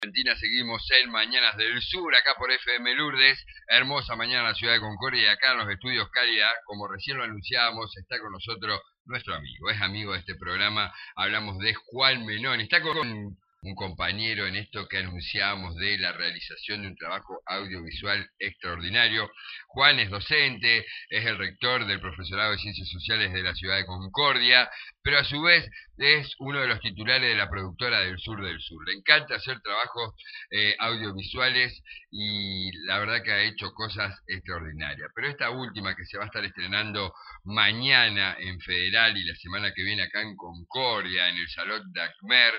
Argentina, seguimos en Mañanas del Sur, acá por FM Lourdes, hermosa mañana en la ciudad de Concordia, y acá en los estudios Cálida, como recién lo anunciábamos, está con nosotros nuestro amigo, es amigo de este programa, hablamos de Juan Menón, está con un compañero en esto que anunciábamos de la realización de un trabajo audiovisual extraordinario. Juan es docente, es el rector del Profesorado de Ciencias Sociales de la ciudad de Concordia, pero a su vez es uno de los titulares de la productora del Sur del Sur. Le encanta hacer trabajos audiovisuales y la verdad que ha hecho cosas extraordinarias. Pero esta última que se va a estar estrenando mañana en Federal y la semana que viene acá en Concordia, en el Salón Dagmer,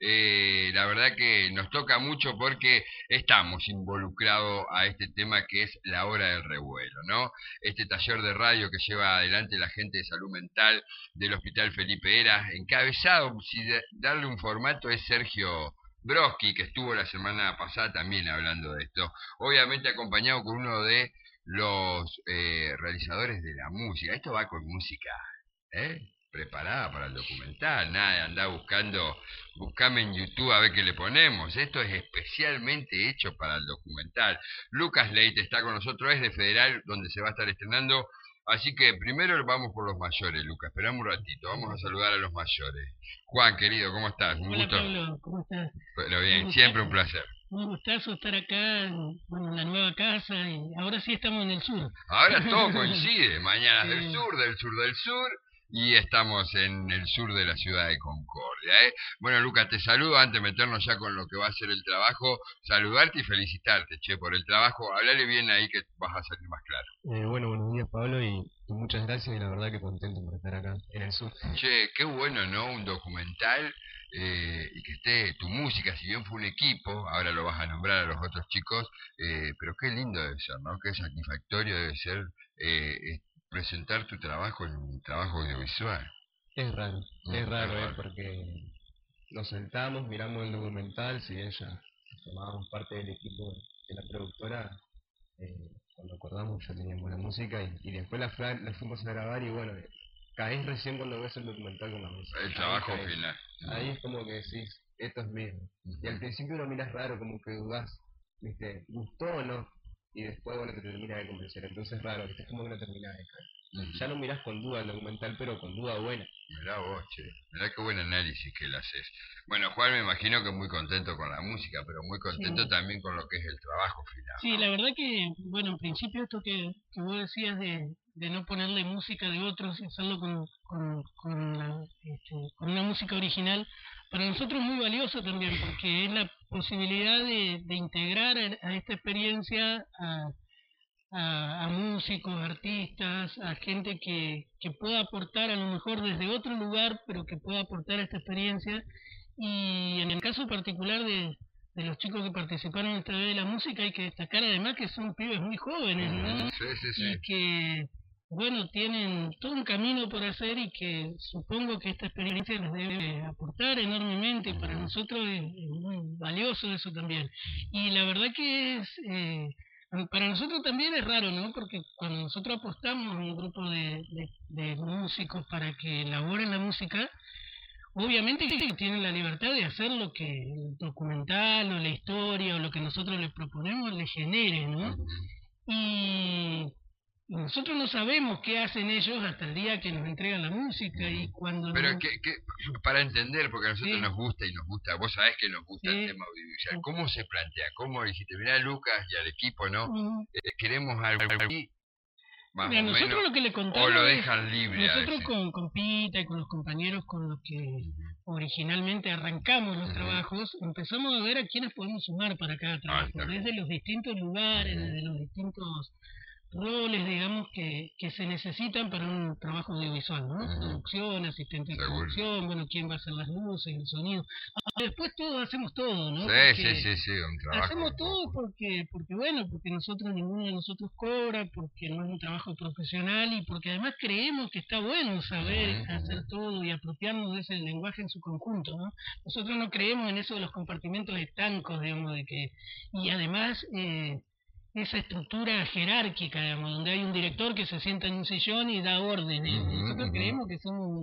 la verdad que nos toca mucho porque estamos involucrados a este tema que es la hora del revuelo, ¿no? Este taller de radio que lleva adelante la gente de salud mental del Hospital Felipe Heras, encabezado, si darle un formato, es Sergio Broski, que estuvo la semana pasada también hablando de esto, obviamente acompañado con uno de los realizadores de la música. Esto va con música, ¿eh? Preparada para el documental, nada de andar buscame en YouTube a ver qué le ponemos. Esto es especialmente hecho para el documental. Lucas Leite está con nosotros, es de Federal, donde se va a estar estrenando. Así que primero vamos por los mayores, Lucas. Esperamos un ratito, vamos a saludar a los mayores. Juan, querido, ¿cómo estás? Un Hola gusto. Pablo, ¿cómo estás? Pero bien, siempre un placer. Un gustazo estar acá en la nueva casa y ahora sí estamos en el sur. Ahora todo coincide, Mañanas del Sur, del sur del sur, y estamos en el sur de la ciudad de Concordia, ¿eh? Bueno, Lucas, te saludo antes de meternos ya con lo que va a ser el trabajo, saludarte y felicitarte, che, por el trabajo. Hablale bien ahí que vas a salir más claro. Bueno, buenos días Pablo y muchas gracias y la verdad que contento por estar acá en el sur. Che, qué bueno, ¿no? Un documental y que esté tu música, si bien fue un equipo, ahora lo vas a nombrar a los otros chicos, pero qué lindo debe ser, ¿no? Qué satisfactorio debe ser presentar tu trabajo en un trabajo audiovisual. Es raro, raro. porque nos sentamos, miramos el documental, si bien ya formábamos parte del equipo de la productora, cuando acordamos ya teníamos buena música y después la fuimos a grabar y bueno, caes recién cuando ves el documental con la música. El trabajo final. Ahí es como que decís, esto es mío. Y al principio lo miras raro, como que dudás, ¿viste? ¿Gustó o no? Y después, bueno, te termina de convencer. Entonces es raro, ¿viste? Es como que no termina de caer. Ya no mirás con duda el documental, pero con duda buena. Mirá vos, che. Mirá qué buen análisis que le haces. Bueno, Juan, me imagino que muy contento con la música, pero muy contento también con lo que es el trabajo final, ¿no? Sí, la verdad que, bueno, en principio esto que vos decías de no ponerle música de otros y hacerlo con una música original, para nosotros es muy valioso también, porque es la posibilidad de integrar a esta experiencia a músicos, artistas, a gente que pueda aportar a lo mejor desde otro lugar, pero que pueda aportar a esta experiencia. Y en el caso particular de los chicos que participaron esta vez de la música, hay que destacar además que son pibes muy jóvenes, ¿no? Sí. Y que, bueno, tienen todo un camino por hacer y que supongo que esta experiencia les debe aportar enormemente. Para nosotros es muy valioso eso también. Y la verdad que es... para nosotros también es raro, ¿no? Porque cuando nosotros apostamos a un grupo de músicos para que elaboren la música, obviamente que tienen la libertad de hacer lo que el documental o la historia o lo que nosotros les proponemos les genere, ¿no? Y nosotros no sabemos qué hacen ellos hasta el día que nos entregan la música y cuando... Pero para entender, porque a nosotros Sí. nos gusta, vos sabés que nos gusta el Sí. tema audiovisual, ¿cómo se plantea? ¿Cómo dijiste? Mirá a Lucas y al equipo, ¿no? Mm. Queremos algo así, más Mira, o nosotros menos, lo que le o contamos lo es, dejan libre a nosotros veces. con Pita y con los compañeros con los que originalmente arrancamos los trabajos, empezamos a ver a quiénes podemos sumar para cada trabajo, está bien. desde los distintos lugares, desde los distintos roles, digamos, que se necesitan para un trabajo audiovisual, ¿no? Producción, asistente de Seguro. producción, bueno, quién va a hacer las luces, el sonido. Después todos hacemos todo, ¿no? Sí, un trabajo. Hacemos todo porque bueno, porque ninguno de nosotros cobra, porque no es un trabajo profesional y porque además creemos que está bueno saber hacer todo y apropiarnos de ese lenguaje en su conjunto, ¿no? Nosotros no creemos en eso de los compartimentos estancos, digamos, y además esa estructura jerárquica, digamos, donde hay un director que se sienta en un sillón y da órdenes. Nosotros creemos que son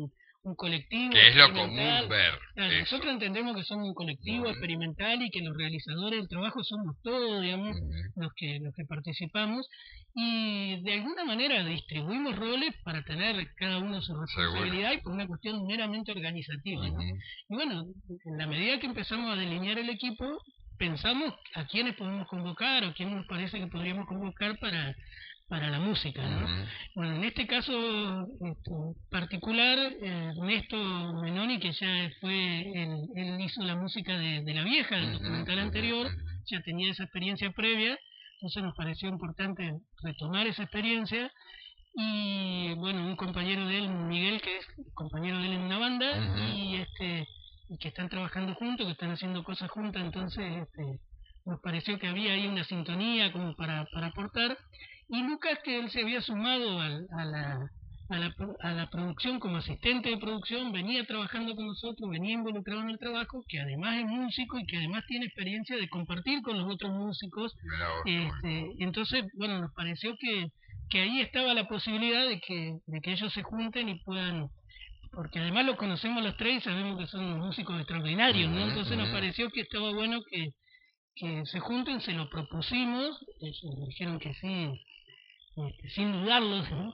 un colectivo Que es lo experimental. común ver. Claro, nosotros entendemos que somos un colectivo experimental y que los realizadores del trabajo somos todos, digamos, los que participamos, y de alguna manera distribuimos roles para tener cada uno su responsabilidad y por una cuestión meramente organizativa, ¿no? Y bueno, en la medida que empezamos a delinear el equipo, pensamos a quiénes podemos convocar o quién nos parece que podríamos convocar para la música, ¿no? Bueno, en este caso particular, Ernesto Menoni, que ya él hizo la música de La Vieja, del documental anterior, ya tenía esa experiencia previa, entonces nos pareció importante retomar esa experiencia. Y bueno, un compañero de él, Miguel, que es compañero de él en una banda, y que están trabajando juntos, que están haciendo cosas juntas, entonces nos pareció que había ahí una sintonía como para aportar. Y Lucas, que él se había sumado a la producción como asistente de producción, venía trabajando con nosotros, venía involucrado en el trabajo, que además es músico y que además tiene experiencia de compartir con los otros músicos. Entonces, bueno, nos pareció que ahí estaba la posibilidad de que ellos se junten y puedan, porque además los conocemos los tres y sabemos que son músicos extraordinarios, ¿no? Entonces nos pareció que estaba bueno que se junten, se lo propusimos, ellos nos dijeron que sí, sin dudarlo, ¿no?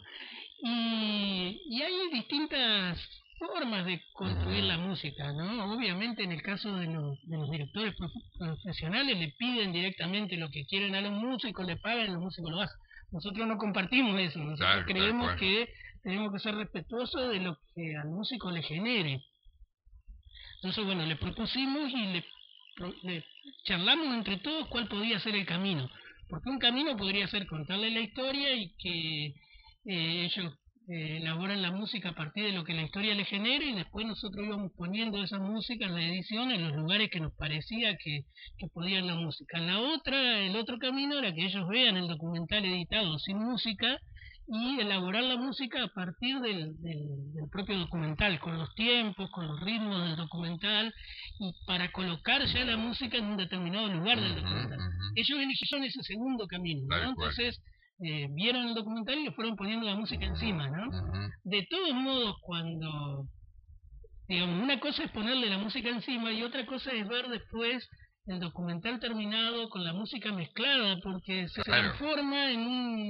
Y hay distintas formas de construir la música, ¿no? Obviamente en el caso de los directores profesionales le piden directamente lo que quieren a los músicos, le pagan, los músicos lo hacen. Nosotros no compartimos eso, nosotros creemos que tenemos que ser respetuosos de lo que al músico le genere. Entonces, bueno, le propusimos y le charlamos entre todos cuál podía ser el camino. Porque un camino podría ser contarle la historia y que ellos elaboran la música a partir de lo que la historia les genere, y después nosotros íbamos poniendo esa música en la edición en los lugares que nos parecía que podían la música. El otro camino era que ellos vean el documental editado sin música y elaborar la música a partir del propio documental, con los tiempos, con los ritmos del documental, y para colocar ya la música en un determinado lugar del documental. Ellos eligieron ese segundo camino, ¿no? Entonces vieron el documental y le fueron poniendo la música encima, ¿no? De todos modos, cuando, digamos, una cosa es ponerle la música encima y otra cosa es ver después el documental terminado con la música mezclada, porque se transforma en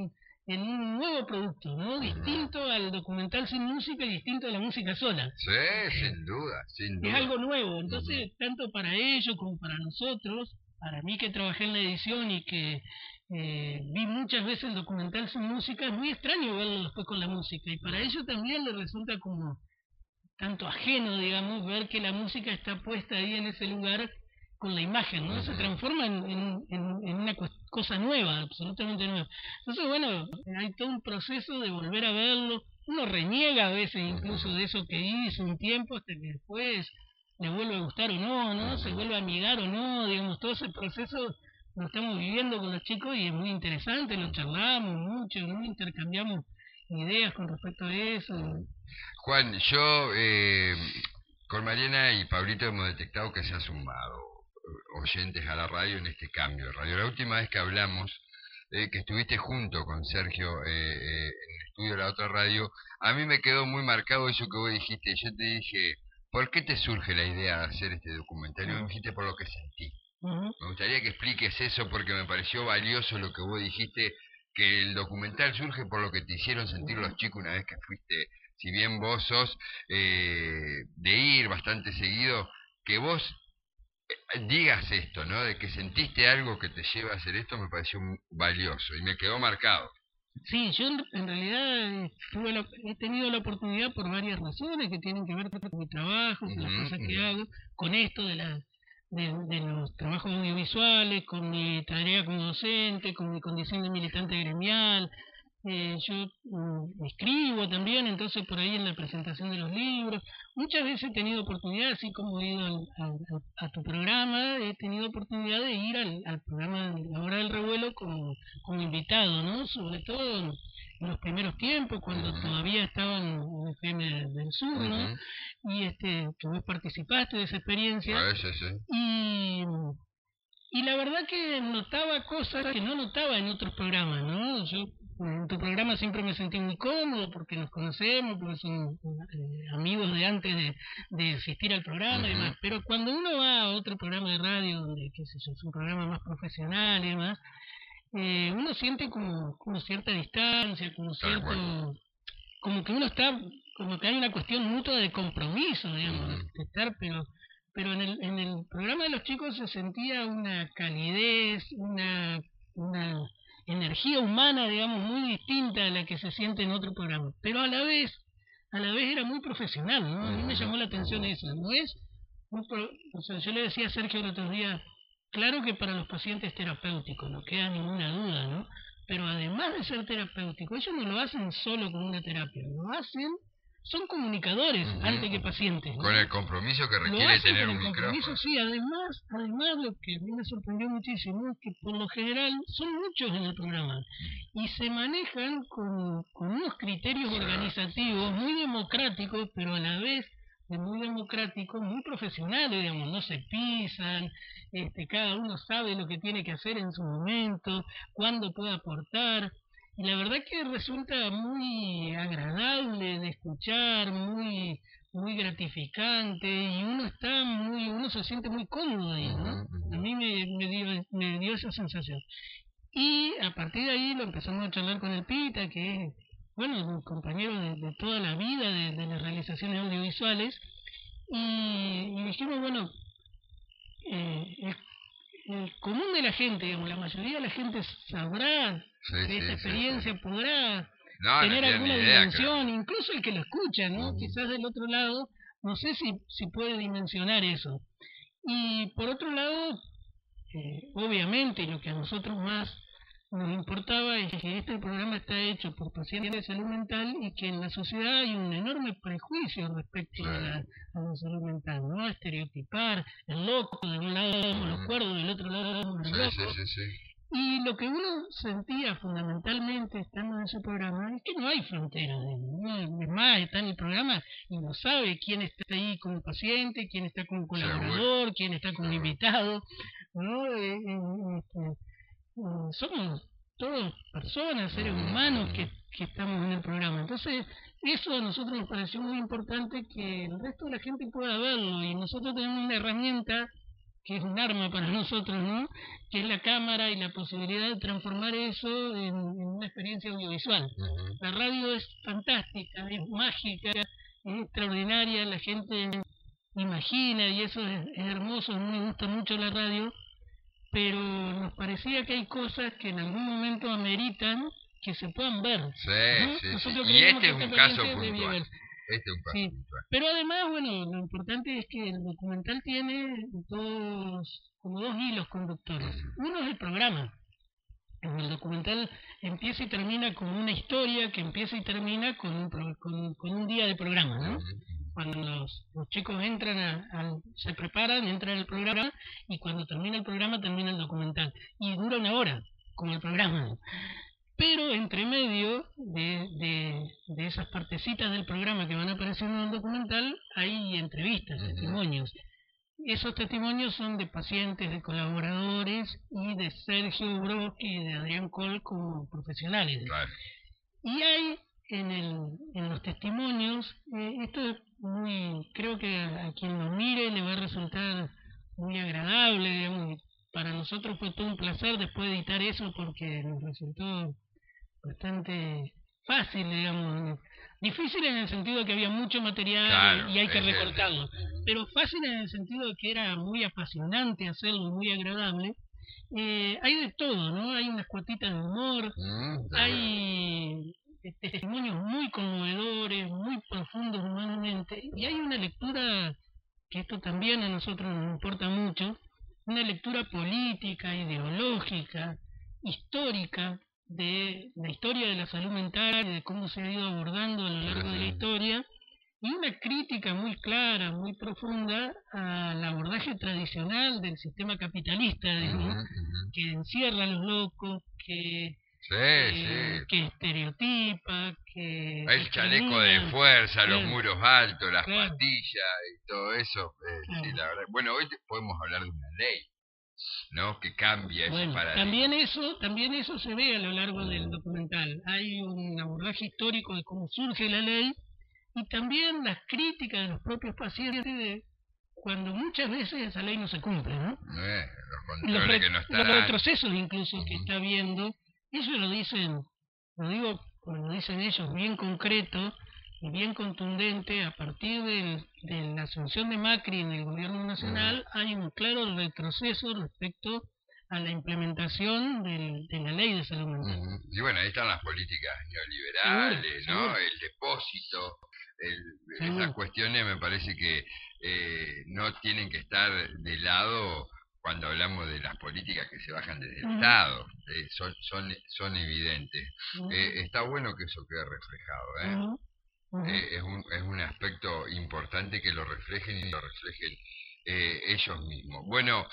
un nuevo producto, ¿no? Distinto al documental sin música y distinto a la música sola. Sí, sin duda. Es algo nuevo, entonces tanto para ellos como para nosotros, para mí que trabajé en la edición y que vi muchas veces el documental sin música, es muy extraño verlo después con la música, y para ellos también les resulta como tanto ajeno, digamos, ver que la música está puesta ahí en ese lugar con la imagen, ¿no? Se transforma en una cosa nueva, absolutamente nueva. Entonces, bueno, hay todo un proceso de volver a verlo. Uno reniega a veces incluso de eso que hizo un tiempo hasta que después le vuelve a gustar o no, ¿no? Se vuelve a amigar o no, digamos, todo ese proceso lo estamos viviendo con los chicos y es muy interesante, lo charlamos mucho, ¿no? Intercambiamos ideas con respecto a eso. Juan, yo con Mariana y Pablito hemos detectado que se ha sumado oyentes a la radio en este cambio de radio. La última vez que hablamos, que estuviste junto con Sergio en el estudio de la otra radio, a mí me quedó muy marcado eso que vos dijiste. Yo te dije, ¿por qué te surge la idea de hacer este documental? Y me dijiste, por lo que sentí. Me gustaría que expliques eso porque me pareció valioso lo que vos dijiste, que el documental surge por lo que te hicieron sentir los chicos una vez que fuiste, si bien vos sos de ir bastante seguido, que vos digas esto, ¿no? De que sentiste algo que te lleva a hacer esto, me pareció valioso y me quedó marcado. Sí, yo en realidad he tenido la oportunidad por varias razones que tienen que ver con mi trabajo, con las cosas que hago, con esto de los trabajos audiovisuales, con mi tarea como docente, con mi condición de militante gremial. Yo escribo también, entonces por ahí en la presentación de los libros. Muchas veces he tenido oportunidad, así como he ido a tu programa, he tenido oportunidad de ir al programa de La Hora del Revuelo como invitado, ¿no? Sobre todo en los primeros tiempos, cuando todavía estaban en FM del Sur, ¿no? Y que vos participaste de esa experiencia. Y la verdad que notaba cosas que no notaba en otros programas, ¿no? Yo en tu programa siempre me sentí muy cómodo porque nos conocemos, porque son amigos de antes de asistir al programa y demás. Pero cuando uno va a otro programa de radio, donde, qué sé yo, es un programa más profesional y demás, uno siente como cierta distancia, como que uno está, como que hay una cuestión mutua de compromiso, digamos, de estar, pero en el programa de los chicos se sentía una calidez, una energía humana, digamos, muy distinta a la que se siente en otro programa, pero a la vez era muy profesional, ¿no? A mí me llamó la atención eso, no es, o sea, yo le decía a Sergio el otro día, claro que para los pacientes es terapéutico, no queda ninguna duda, ¿no? Pero además de ser terapéutico, ellos no lo hacen solo con una terapia, lo hacen, son comunicadores antes que pacientes, ¿no? Con el compromiso que Lo requiere hacen tener con un el compromiso, micrófono. sí, además lo que a mí me sorprendió muchísimo es que por lo general son muchos en el programa y se manejan con unos criterios organizativos muy democráticos, pero a la vez de muy democráticos, muy profesionales, digamos, no se pisan, cada uno sabe lo que tiene que hacer en su momento, cuándo puede aportar. Y la verdad que resulta muy agradable de escuchar, muy gratificante, y uno se siente muy cómodo ahí, ¿no? A mí me dio esa sensación. Y a partir de ahí lo empezamos a charlar con el Pita, que es, bueno, un compañero de toda la vida de las realizaciones audiovisuales, y dijimos, bueno, el común de la gente, digamos, la mayoría de la gente sabrá de esta experiencia, podrá tener alguna dimensión, incluso el que lo escucha, ¿no? Quizás del otro lado, no sé si puede dimensionar eso. Y por otro lado, obviamente lo que a nosotros más nos importaba es que este programa está hecho por pacientes de salud mental y que en la sociedad hay un enorme prejuicio respecto a la salud mental, ¿no? Estereotipar el loco, de un lado los cuerdos, del otro lado los locos. Y lo que uno sentía fundamentalmente estando en ese programa es que no hay fronteras, ¿no? Es más, está en el programa y no sabe quién está ahí como paciente, quién está como colaborador, quién está como invitado, ¿no? Somos todos personas, seres humanos que estamos en el programa. Entonces, eso a nosotros nos pareció muy importante que el resto de la gente pueda verlo, y nosotros tenemos una herramienta que es un arma para nosotros, ¿no? Que es la cámara y la posibilidad de transformar eso en una experiencia audiovisual. La radio es fantástica, es mágica, es extraordinaria, la gente imagina y eso es hermoso, a mí me gusta mucho la radio, pero nos parecía que hay cosas que en algún momento ameritan que se puedan ver. ¿no? Y este es un caso puntual. Sí. Pero además, bueno, lo importante es que el documental tiene como dos hilos conductores. Uno es el programa. El documental empieza y termina con una historia que empieza y termina con un día de programa, ¿no? Cuando los chicos entran se preparan, entran al programa, y cuando termina el programa termina el documental. Y dura una hora, como el programa. Pero entre medio de esas partecitas del programa que van apareciendo en el documental, hay entrevistas, testimonios. Esos testimonios son de pacientes, de colaboradores y de Sergio Broski y de Adrián Coll como profesionales. Claro. Y hay en los testimonios, esto es creo que a quien lo mire le va a resultar muy agradable, digamos. Para nosotros fue todo un placer después de editar eso porque nos resultó bastante fácil, digamos. Difícil en el sentido de que había mucho material y hay que recortarlo, pero fácil en el sentido de que era muy apasionante hacerlo, muy agradable. Hay de todo, ¿no? Hay unas cuotitas de humor, hay testimonios muy conmovedores, muy profundos humanamente, y hay una lectura, que esto también a nosotros nos importa mucho, una lectura política, ideológica, histórica, de la historia de la salud mental y de cómo se ha ido abordando a lo largo de la historia, y una crítica muy clara, muy profunda al abordaje tradicional del sistema capitalista, ¿no? Que encierra a los locos, que estereotipa, que el chaleco de fuerza, los muros altos, las pastillas y todo eso. Sí, la verdad. Bueno, hoy podemos hablar de una ley ¿no? Que cambia ese Bueno, paradigma. también eso se ve a lo largo del documental. Hay un abordaje histórico de cómo surge la ley y también las críticas de los propios pacientes de cuando muchas veces esa ley no se cumple, ¿no? Los controles que no están. Los retrocesos incluso que está habiendo, ellos lo dicen, lo dicen ellos, bien concreto y bien contundente. A partir de la asunción de Macri en el gobierno nacional hay un claro retroceso respecto a la implementación de la ley de salud mental. Y bueno, ahí están las políticas neoliberales, ¿no? Seguro. El depósito, esas cuestiones me parece que no tienen que estar de lado cuando hablamos de las políticas que se bajan desde el Estado. Son evidentes. Está bueno que eso quede reflejado, es un aspecto importante que lo reflejen y lo reflejen ellos mismos. Bueno,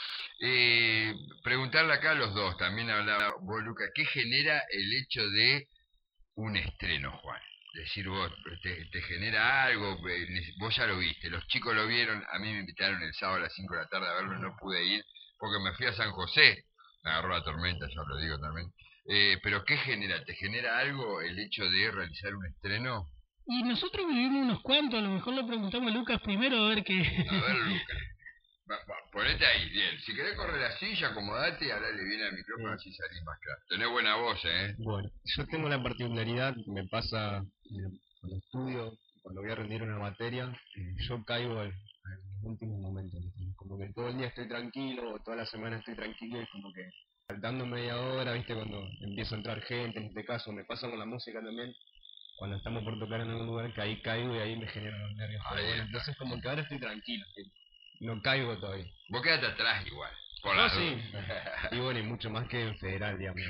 preguntarle acá a los dos, también hablaba vos, Luca, ¿qué genera el hecho de un estreno, Juan? Decir vos, te genera algo, vos ya lo viste, los chicos lo vieron, a mí me invitaron el sábado a las 5 de la tarde a verlo, no pude ir porque me fui a San José, me agarró la tormenta, yo lo digo también. Pero ¿qué genera? ¿Te genera algo el hecho de realizar un estreno? Y nosotros vivimos unos cuantos, a lo mejor le preguntamos a Lucas primero a ver qué... A ver, Lucas. Ponete ahí, bien. Si querés correr la silla, acomodate y hablale bien al micrófono, así salís más claro. Tenés buena voz, ¿eh? Bueno, yo tengo la particularidad, me pasa cuando estudio, cuando voy a rendir una materia, yo caigo en los últimos momentos. Como que todo el día estoy tranquilo, o toda la semana estoy tranquilo, y como que faltando media hora, ¿viste? Cuando empieza a entrar gente, en este caso, me pasa con la música también, cuando estamos por tocar en algún lugar, que ahí caigo y ahí me generan los nervios. Pero bueno, entonces como que ahora estoy tranquilo, no caigo todavía. Vos quedate atrás igual. Por no, sí. Y bueno, y mucho más que en federal, digamos.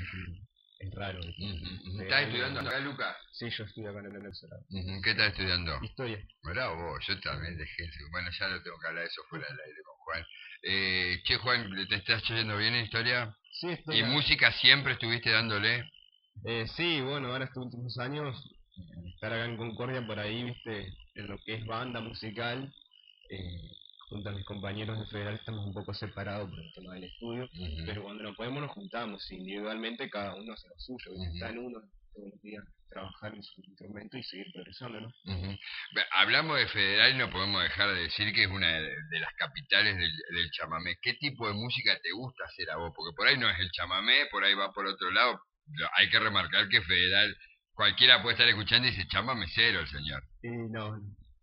Es raro. ¿Estás estudiando acá, Luca? Sí, yo estudio acá en el Cerrado. ¿Qué estás estudiando? Historia. Mirá vos, yo también dejé. Bueno, ya lo tengo que hablar de eso fuera del aire con Juan. Che, Juan, ¿te estás yendo bien en historia? Sí, estoy. ¿Y música siempre estuviste dándole? Sí, bueno, ahora estos últimos años, estar acá en Concordia por ahí, viste, en lo que es banda musical, junto a mis compañeros de federal estamos un poco separados por el tema del estudio, pero cuando nos podemos nos juntamos, individualmente cada uno hace lo suyo, está en uno todos los días trabajar en su instrumento y seguir progresando, ¿no? Hablamos de federal y no podemos dejar de decir que es una de las capitales del chamamé. ¿Qué tipo de música te gusta hacer a vos? Porque por ahí no es el chamamé, por ahí va por otro lado. Hay que remarcar que federal, cualquiera puede estar escuchando y dice chamamé cero el señor. No.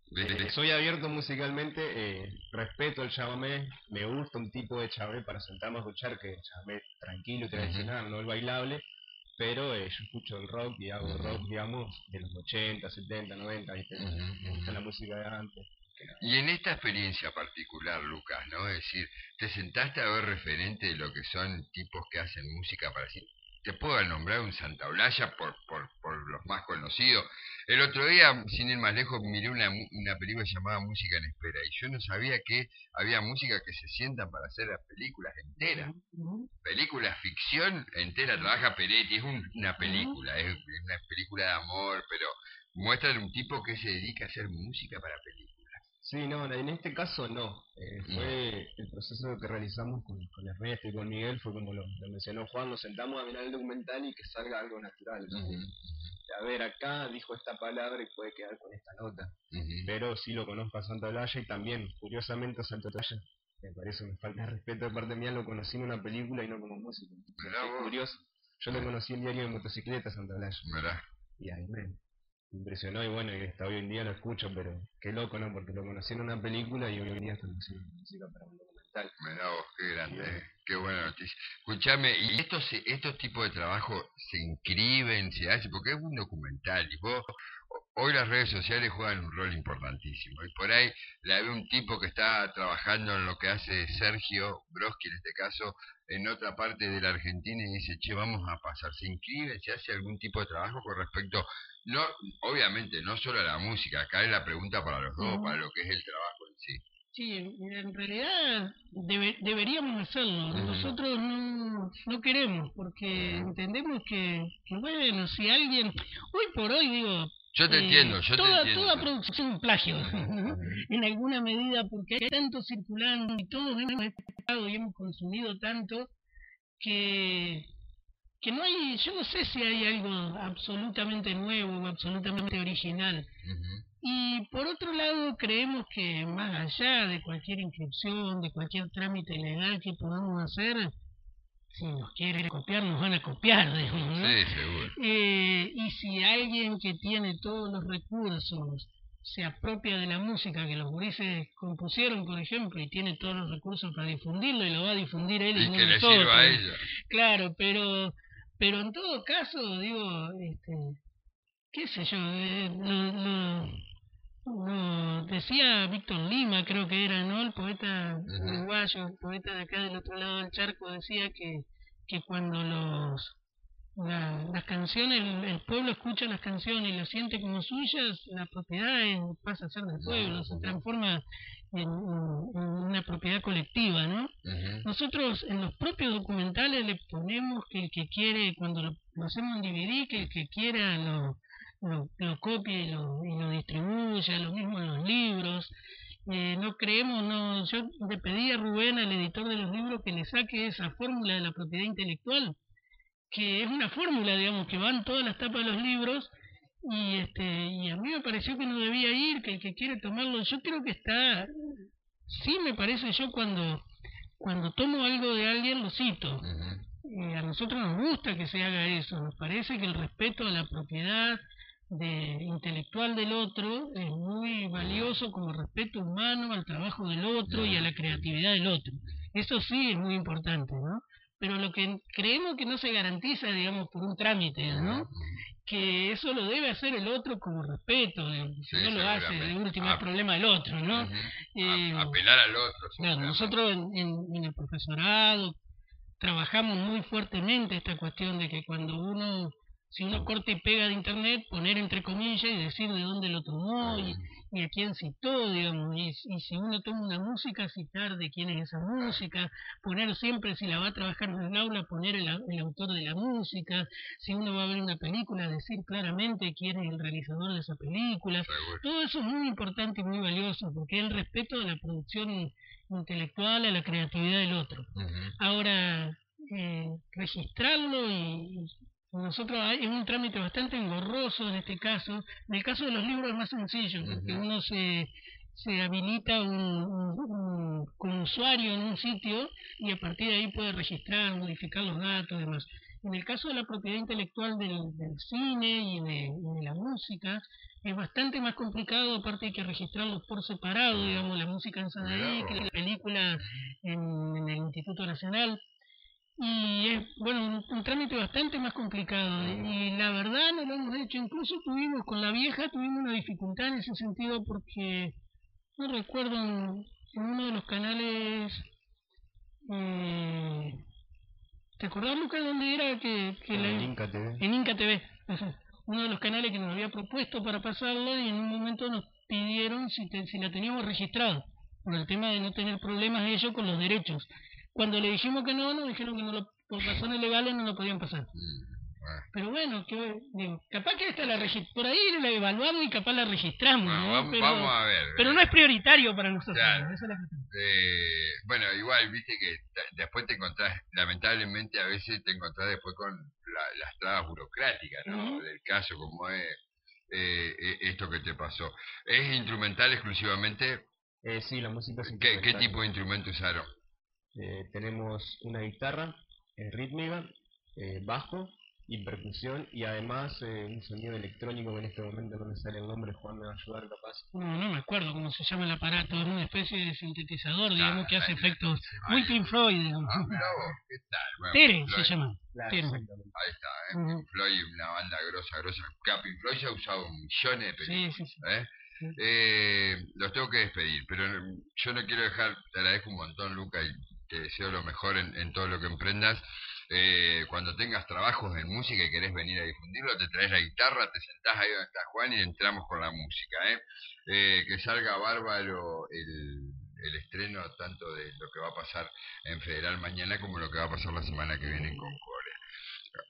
Soy abierto musicalmente, respeto el chamamé, me gusta un tipo de chamamé para sentarme a escuchar, que es chamamé tranquilo y tradicional, no el bailable, pero yo escucho el rock y hago rock, digamos, de los 80, 70, 90, ¿viste? Me gusta la música de antes. Y en esta experiencia particular, Lucas, ¿no? Es decir, te sentaste a ver referente de lo que son tipos que hacen música para sí. Te puedo nombrar un Santa Olalla por los más conocidos. El otro día, sin ir más lejos, miré una película llamada Música en Espera y yo no sabía que había música que se sientan para hacer las películas enteras. Películas ficción entera, trabaja Peretti, es una película, es una película de amor, pero muestra de un tipo que se dedica a hacer música para películas. Sí, no, en este caso no. Fue el proceso que realizamos con Ernesto y con Miguel, fue como lo mencionó Juan, nos sentamos a mirar el documental y que salga algo natural. A ver, acá dijo esta palabra y puede quedar con esta nota. Pero sí lo conozco a Santa Olalla y también, curiosamente, a Santa Olalla, me parece me falta de respeto de parte mía, lo conocí en una película y no como músico. Es curioso. Yo lo conocí en Diario de Motocicleta, Santa Olalla. Y ahí me impresionó y bueno, y hasta hoy en día lo escucho, pero qué loco, ¿no? Porque lo conocí en una película y hoy en día estoy haciendo música para un documental. Mirá vos, qué grande, qué buena noticia. Escuchame, ¿y estos tipos de trabajo se inscriben, se hacen? Porque es un documental y vos, hoy las redes sociales juegan un rol importantísimo y por ahí la ve un tipo que está trabajando en lo que hace Sergio Broski en este caso, en otra parte de la Argentina y dice, che, vamos a pasar, ¿se inscribe? ¿Se hace algún tipo de trabajo con respecto, no, obviamente, no solo a la música, acá es la pregunta para los dos, para lo que es el trabajo en sí? Sí, en realidad deberíamos hacerlo. Nosotros no queremos, porque entendemos que, bueno, si alguien, hoy por hoy, digo, Yo te entiendo, yo te entiendo. Toda producción es un plagio, ¿no? En alguna medida, porque hay tanto circulando y todos hemos escuchado y hemos consumido tanto que no hay, yo no sé si hay algo absolutamente nuevo o absolutamente original. Y por otro lado, creemos que más allá de cualquier inscripción, de cualquier trámite legal que podamos hacer, si nos quieren copiar, nos van a copiar, digamos, ¿no? Sí, seguro. Y si alguien que tiene todos los recursos se apropia de la música que los gurises compusieron, por ejemplo, y tiene todos los recursos para difundirlo, y lo va a difundir él y no que le nosotros. sirva a ella. Claro, pero en todo caso, digo, qué sé yo, decía Víctor Lima, creo que era, ¿no? El poeta uruguayo, el poeta de acá del otro lado del charco, decía que cuando las canciones, el pueblo escucha las canciones y las siente como suyas, la propiedad pasa a ser del pueblo, se transforma en una propiedad colectiva, ¿no? Nosotros en los propios documentales le ponemos que el que quiere, cuando lo hacemos en DVD, que el que quiera lo copie y lo distribuya, lo mismo en los libros. No creemos, no, yo le pedí a Rubén, al editor de los libros, que le saque esa fórmula de la propiedad intelectual, que es una fórmula, digamos, que van todas las tapas de los libros, y a mí me pareció que no debía ir, que el que quiere tomarlo, yo creo que está, sí me parece, yo cuando tomo algo de alguien lo cito. A nosotros nos gusta que se haga eso, nos parece que el respeto a la propiedad intelectual del otro es muy valioso como respeto humano al trabajo del otro y a la creatividad del otro. Eso sí es muy importante, ¿no? Pero lo que creemos que no se garantiza, digamos, por un trámite, ¿no? Que eso lo debe hacer el otro como respeto, si no lo hace, de último es problema del otro, ¿no? Apelar al otro. Claro, nosotros en el profesorado trabajamos muy fuertemente esta cuestión de que cuando si uno corta y pega de internet, poner entre comillas y decir de dónde lo tomó y a quién citó, digamos, y si uno toma una música, citar de quién es esa música, poner siempre, si la va a trabajar en el aula, poner el autor de la música, si uno va a ver una película, decir claramente quién es el realizador de esa película. Todo eso es muy importante y muy valioso, porque es el respeto a la producción intelectual, a la creatividad del otro. Ahora, registrarlo y nosotros es un trámite bastante engorroso en este caso. En el caso de los libros es más sencillo, porque uno se habilita como usuario en un sitio y a partir de ahí puede registrar, modificar los datos y demás. En el caso de la propiedad intelectual del cine y de la música, es bastante más complicado, aparte hay que registrarlos por separado, digamos, la música en Sanadí, la película en el Instituto Nacional. Y es, bueno, un trámite bastante más complicado. Y la verdad no lo hemos hecho. Incluso con la vieja tuvimos una dificultad en ese sentido porque, no recuerdo, en uno de los canales... ¿te acordás, Lucas, dónde era En Inca TV. En Inca TV. Uno de los canales que nos había propuesto para pasarlo y en un momento nos pidieron si la teníamos registrado, por el tema de no tener problemas ellos con los derechos. Cuando le dijimos que no, nos dijeron que por razones legales no lo podían pasar. Pero bueno, capaz que esta por ahí la evaluamos y capaz la registramos, ¿no? Vamos a ver. Pero no es prioritario para nosotros. Claro. Esa es la cuestión. Bueno, igual, viste que después te encontrás, lamentablemente a veces te encontrás después con las trabas burocráticas, ¿no? Del caso, como es esto que te pasó. ¿Es instrumental exclusivamente? Sí, la música es ¿Qué instrumental. tipo de instrumento usaron? Tenemos una guitarra rítmica, bajo y percusión, y además un sonido electrónico que en este momento no me sale el nombre. Juan me va a ayudar capaz. No me acuerdo cómo se llama el aparato, es una especie de sintetizador, digamos, que hace efectos muy Pink Floyd, digamos. Mirá vos, ¿qué tal? Bueno, Tere se llama. Claro, Tere. Ahí está, Pink Floyd, una banda grosa. Que Pink Floyd ya ha usado millones de películas. Sí. Los tengo que despedir, pero yo no quiero dejar, te agradezco un montón, Luca, y te deseo lo mejor en todo lo que emprendas. Cuando tengas trabajos en música y querés venir a difundirlo, te traes la guitarra, te sentás ahí donde está Juan y entramos con la música. Que salga bárbaro el estreno tanto de lo que va a pasar en Federal mañana como lo que va a pasar la semana que viene en Concordia.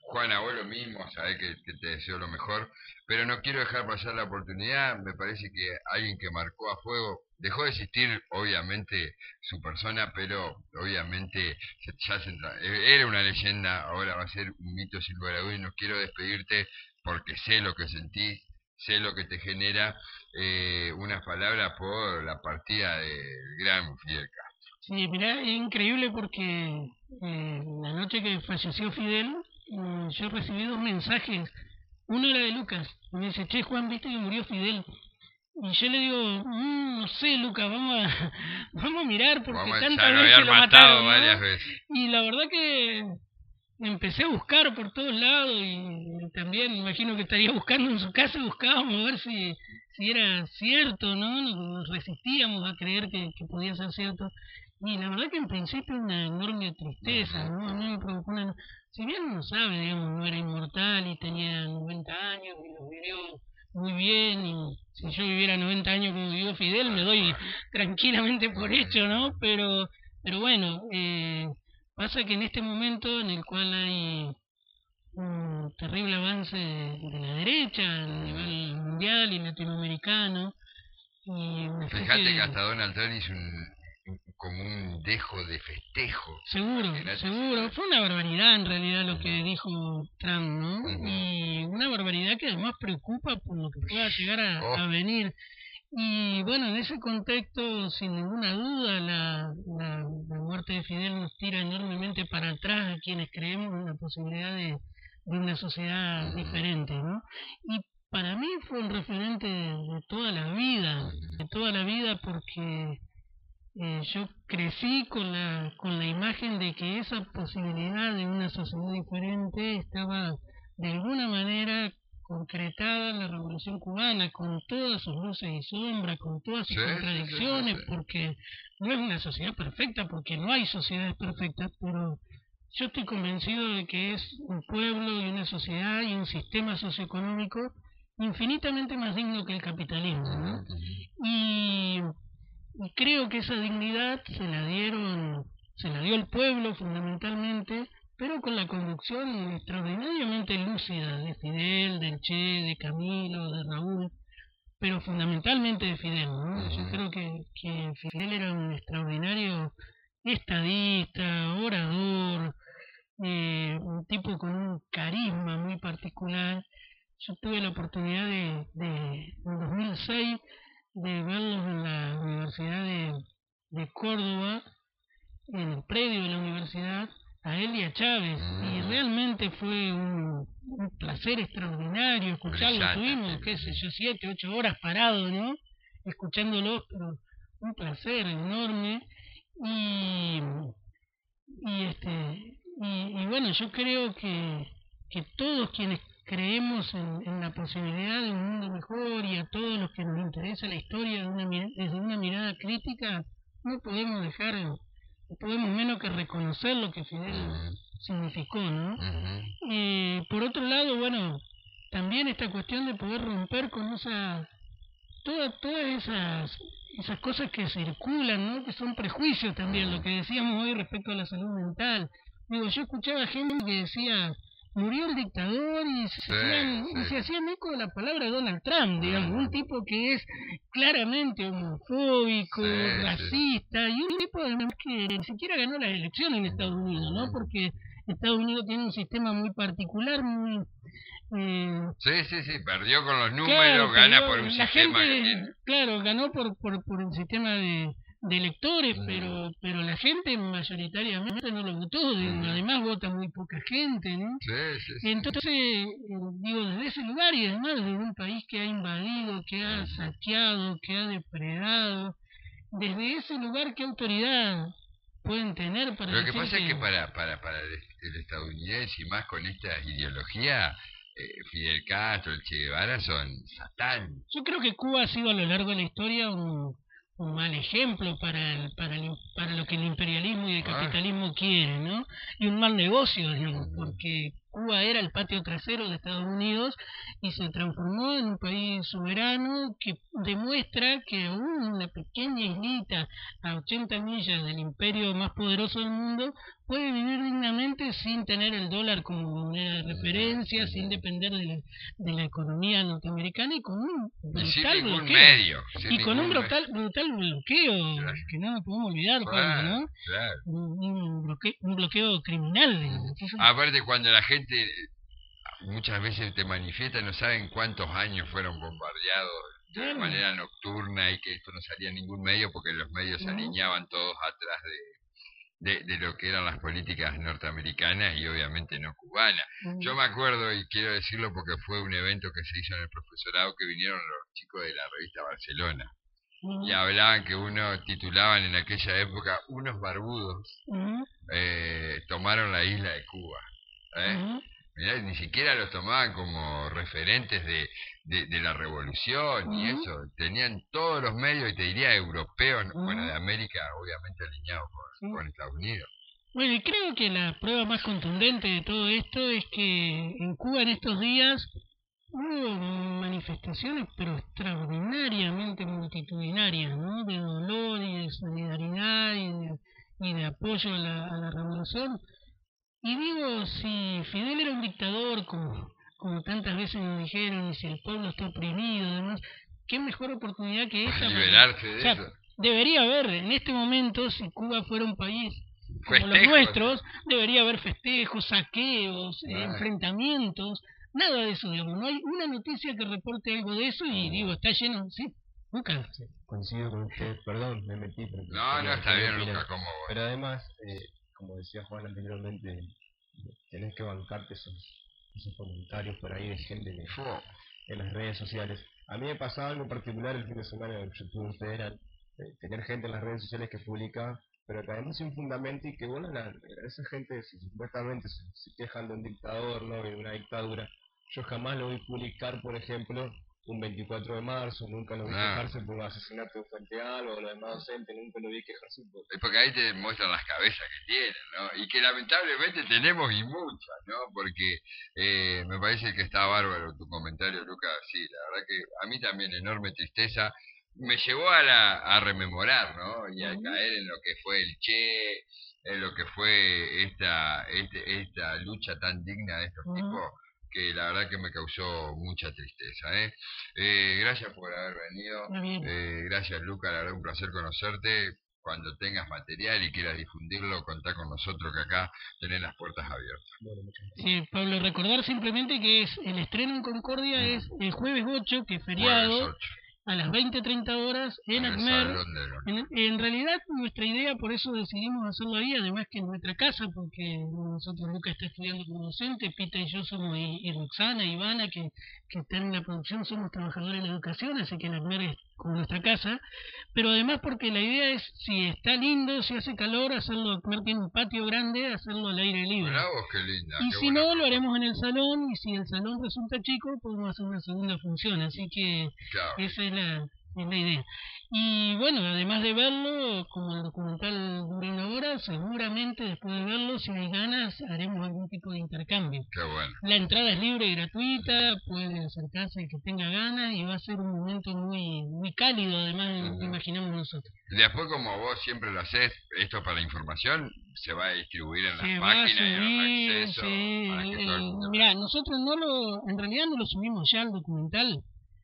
Juana, vos lo mismo, sabés que te deseo lo mejor, pero no quiero dejar pasar la oportunidad. Me parece que alguien que marcó a fuego, dejó de existir obviamente su persona, pero obviamente era una leyenda, ahora va a ser un mito sin lugar a dudas, y no quiero despedirte porque sé lo que sentís, sé lo que te genera, unas palabras por la partida del gran Fidel Castro. Sí, mirá, es increíble porque la noche que falleció Fidel, yo recibí dos mensajes. Uno era de Lucas, y me dice, che Juan, viste que murió Fidel. Y yo le digo, no sé Lucas, vamos a mirar porque Ya tantas lo veces habían lo matado mataron, ¿no? varias veces. Y la verdad que empecé a buscar por todos lados y también imagino que estaría buscando en su casa, buscábamos a ver si era cierto, ¿no? Nos resistíamos a creer que podía ser cierto. Y la verdad que en principio una enorme tristeza, ¿no? A mí me provocó una... Si bien uno sabe, digamos, no era inmortal y tenía 90 años y lo vivió muy bien, y si yo viviera 90 años como vivió Fidel me doy tranquilamente por hecho, ¿no? Pero bueno, pasa que en este momento en el cual hay un terrible avance de la derecha a nivel mundial y latinoamericano, y una especie Fíjate que hasta Donald Trump hizo como un dejo de festejo. Seguro. Fue una barbaridad en realidad lo que dijo Trump, ¿no? Y una barbaridad que además preocupa por lo que pueda llegar a venir. Y bueno, en ese contexto, sin ninguna duda, la muerte de Fidel nos tira enormemente para atrás a quienes creemos en la posibilidad de una sociedad diferente, ¿no? Y para mí fue un referente de toda la vida, porque yo crecí con la imagen de que esa posibilidad de una sociedad diferente estaba de alguna manera concretada en la Revolución Cubana, con todas sus luces y sombras, con todas sus contradicciones, porque no es una sociedad perfecta, porque no hay sociedades perfectas, pero yo estoy convencido de que es un pueblo y una sociedad y un sistema socioeconómico infinitamente más digno que el capitalismo, ¿no? Y creo que esa dignidad se la dio el pueblo fundamentalmente, pero con la conducción extraordinariamente lúcida de Fidel, del Che, de Camilo, de Raúl, pero fundamentalmente de Fidel, ¿no? Yo creo que Fidel era un extraordinario estadista, orador, un tipo con un carisma muy particular. Yo tuve la oportunidad en 2006 de verlos en la Universidad de Córdoba, en el predio de la universidad, a él y a Chávez, y realmente fue un placer extraordinario escucharlo. Estuvimos, qué sé yo, 7, 8 horas parados, ¿no? Escuchándolos, pero un placer enorme. Y bueno, yo creo que todos quienes creemos en la posibilidad de un mundo mejor, y a todos los que nos interesa la historia desde una mirada crítica, no podemos menos que reconocer lo que Fidel significó, ¿no? Por otro lado, bueno, también esta cuestión de poder romper con todas esas cosas que circulan, ¿no? Que son prejuicios también, lo que decíamos hoy respecto a la salud mental. Digo, yo escuchaba gente que decía, murió el dictador, y se hacían eco de la palabra de Donald Trump, digamos, un tipo que es claramente homofóbico, racista, y un tipo además que ni siquiera ganó las elecciones en Estados Unidos, ¿no? Porque Estados Unidos tiene un sistema muy particular, muy... perdió con los números, gana por un sistema que tiene. Claro, ganó por un sistema de electores, pero la gente mayoritariamente no lo votó, además vota muy poca gente, ¿no? Entonces, digo, desde ese lugar, y además desde un país que ha invadido, que ha saqueado, que ha depredado, desde ese lugar, ¿qué autoridad pueden tener para Lo que pasa es que para el estadounidense, y más con esta ideología, Fidel Castro, el Che Guevara son satán. Yo creo que Cuba ha sido a lo largo de la historia un mal ejemplo para lo que el imperialismo y el capitalismo quieren, ¿no? Y un mal negocio, digamos, porque Cuba era el patio trasero de Estados Unidos y se transformó en un país soberano que demuestra que aún una pequeña islita a 80 millas del imperio más poderoso del mundo puede vivir dignamente sin tener el dólar como moneda de referencia, sin depender de la economía norteamericana y con un Sin brutal ningún bloqueo. medio. Y con un brutal bloqueo, Claro. que no nos podemos olvidar, Pablo, ¿no? Claro. Un bloqueo criminal. digamos. Aparte, cuando la gente muchas veces te manifiesta, no saben cuántos años fueron bombardeados de una Claro. manera nocturna y que esto no salía en ningún medio porque los medios se alineaban todos atrás de lo que eran las políticas norteamericanas y obviamente no cubanas. Yo me acuerdo, y quiero decirlo porque fue un evento que se hizo en el profesorado, que vinieron los chicos de la revista Barcelona y hablaban que titulaban en aquella época, unos barbudos tomaron la isla de Cuba. Mirá, ni siquiera los tomaban como referentes de la revolución y eso. Tenían todos los medios, y te diría europeos, bueno, de América, obviamente alineados con Estados Unidos. Bueno, y creo que la prueba más contundente de todo esto es que en Cuba en estos días hubo manifestaciones, pero extraordinariamente multitudinarias, ¿no? De dolor y de solidaridad y de apoyo a la revolución. Y digo, si Fidel era un dictador, como tantas veces nos dijeron, y si el pueblo está oprimido y demás, qué mejor oportunidad que esta. Liberarse de eso. Debería haber, en este momento, si Cuba fuera un país como Festejos. los nuestros, debería haber festejos, saqueos, enfrentamientos, nada de eso, digamos. No hay una noticia que reporte algo de eso y digo, está lleno, sí, Lucas. Sí, coincido con usted, perdón, me metí. Pero No, está bien, Lucas, como vos. Pero además, como decía Juan anteriormente, tenés que bancarte esos comentarios por ahí de gente en las redes sociales. A mí me pasaba algo particular el fin de semana en el YouTube Federal, tener gente en las redes sociales que publica, pero que además sin fundamento y que bueno, esa gente supuestamente se quejan de un dictador, ¿no? De una dictadura. Yo jamás lo vi publicar, por ejemplo, un 24 de marzo, nunca lo vi quejarse por un asesinato frente a algo, o lo demás docente, nunca lo vi quejarse por... Es porque ahí te muestran las cabezas que tienen, ¿no? Y que lamentablemente tenemos y muchas, ¿no? Porque me parece que está bárbaro tu comentario, Lucas. Sí, la verdad que a mí también enorme tristeza. Me llevó a rememorar, ¿no? Y a caer en lo que fue el Che, en lo que fue esta lucha tan digna de estos tipos, que la verdad que me causó mucha tristeza. Gracias por haber venido. Gracias, Lucas, la verdad un placer conocerte. Cuando tengas material y quieras difundirlo, contá con nosotros, que acá tenés las puertas abiertas. Bueno, muchas gracias. Sí, Pablo, recordar simplemente que el estreno en Concordia es el jueves 8, que es feriado. Jueves 8. A las 20:30 horas en ACMER. En realidad nuestra idea, por eso decidimos hacerlo ahí, además que en nuestra casa, porque nosotros, Lucas está estudiando como docente, Pita y yo somos, y Roxana, Ivana, que están en la producción, somos trabajadores de la educación, así que en ACMER es como nuestra casa, pero además porque la idea es, si está lindo, si hace calor, hacerlo, ACMER tiene un patio grande, hacerlo al aire libre. Mirá vos, qué linda. Y qué si no, buena lo haremos en el salón, y si el salón resulta chico, podemos hacer una segunda función, así que Claro. esa es la idea. Y bueno, además de verlo, como el documental dura 1 hora, seguramente después de verlo, si hay ganas, haremos algún tipo de intercambio. Qué bueno. La entrada es libre y gratuita, puede acercarse el que tenga ganas y va a ser un momento muy muy cálido, además, imaginamos nosotros. Después, como vos siempre lo hacés, esto para la información se va a distribuir en Se las va a páginas y en subir, los accesos. Para que todo el mundo... Mirá, nosotros en realidad no lo subimos ya al documental,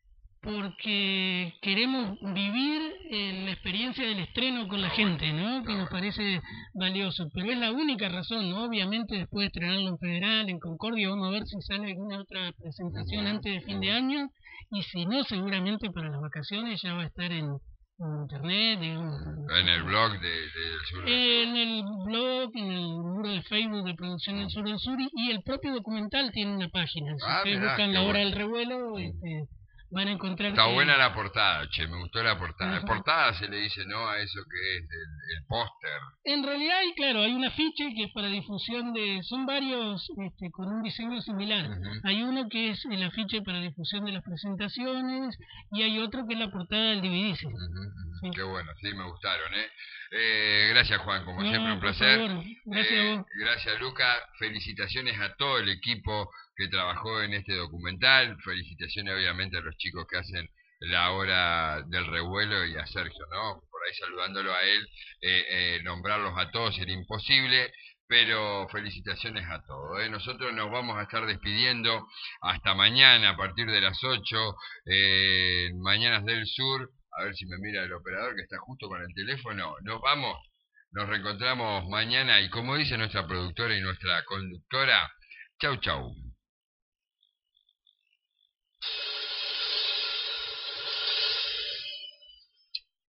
porque queremos vivir la experiencia del estreno con la gente, ¿no? Que nos parece valioso, pero es la única razón, ¿no? Obviamente después de estrenarlo en Federal, en Concordia, vamos a ver si sale alguna otra presentación antes de fin de año, y si no, seguramente para las vacaciones ya va a estar en internet, en el blog del Sur. En el blog, en el muro de Facebook de Producción del Sur, y el propio documental tiene una página. Si ustedes buscan La Hora del Revuelo, van a encontrar Está que- buena la portada, che, me gustó la portada. Ajá. Portada se le dice, ¿no? A eso que es el póster. En realidad, claro, hay un afiche que es para difusión son varios con un diseño similar. Ujú. Hay uno que es el afiche para difusión de las presentaciones y hay otro que es la portada del DVD. Ujú, ujú. Sí. Qué bueno, sí, me gustaron, ¿eh? Gracias, Juan, como No, siempre, un por placer. favor, gracias a vos. Gracias, Luca. Felicitaciones a todo el equipo que trabajó en este documental. Felicitaciones, obviamente, a los chicos que hacen la hora del revuelo y a Sergio, ¿no? Por ahí saludándolo a él, nombrarlos a todos era imposible. Pero felicitaciones a todos. Nosotros nos vamos a estar despidiendo hasta mañana a partir de las 8, Mañanas del Sur. A ver si me mira el operador que está justo con el teléfono. Nos vamos, nos reencontramos mañana y como dice nuestra productora y nuestra conductora, chau chau.